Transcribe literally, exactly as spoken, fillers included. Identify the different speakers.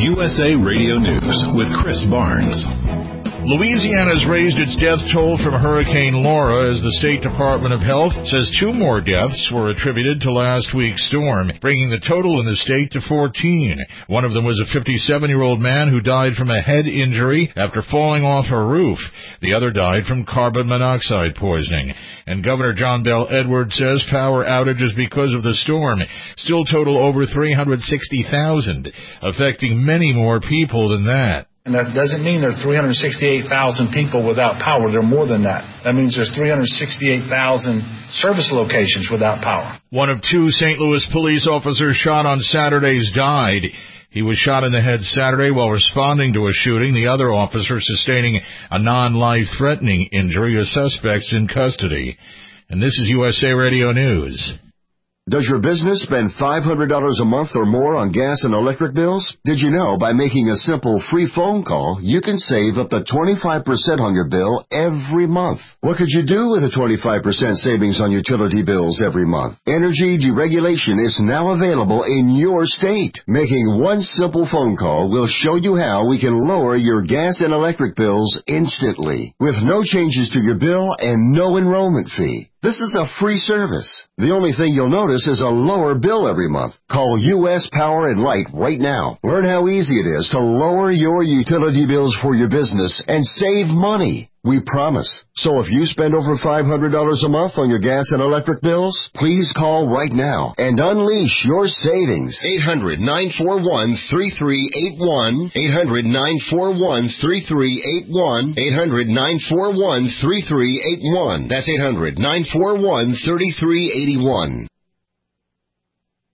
Speaker 1: U S A Radio News with Chris Barnes. Louisiana has raised its death toll from Hurricane Laura as the State Department of Health says two more deaths were attributed to last week's storm, bringing the total in the state to fourteen. One of them was a fifty-seven-year-old man who died from a head injury after falling off a roof. The other died from carbon monoxide poisoning. And Governor John Bel Edwards says power outages because of the storm still total over three hundred sixty thousand, affecting many more people than that.
Speaker 2: And that doesn't mean there are three hundred sixty-eight thousand people without power. There are more than that. That means there's three hundred sixty-eight thousand service locations without power.
Speaker 1: One of two Saint Louis police officers shot on Saturdays died. He was shot in the head Saturday while responding to a shooting. The other officer sustaining a non-life-threatening injury. A suspect's in custody. And this is U S A Radio News.
Speaker 3: Does your business spend five hundred dollars a month or more on gas and electric bills? Did you know by making a simple free phone call, you can save up to twenty-five percent on your bill every month? What could you do with a twenty-five percent savings on utility bills every month? Energy deregulation is now available in your state. Making one simple phone call will show you how we can lower your gas and electric bills instantly, with no changes to your bill and no enrollment fee. This is a free service. The only thing you'll notice is a lower bill every month. Call U S Power and Light right now. Learn how easy it is to lower your utility bills for your business and save money. We promise. So if you spend over five hundred dollars a month on your gas and electric bills, please call right now and unleash your savings.
Speaker 4: eight hundred, nine four one, three three eight one. eight hundred, nine four one, three three eight one. eight hundred, nine four one, three three eight one. That's eight hundred, nine four one, three three eight one.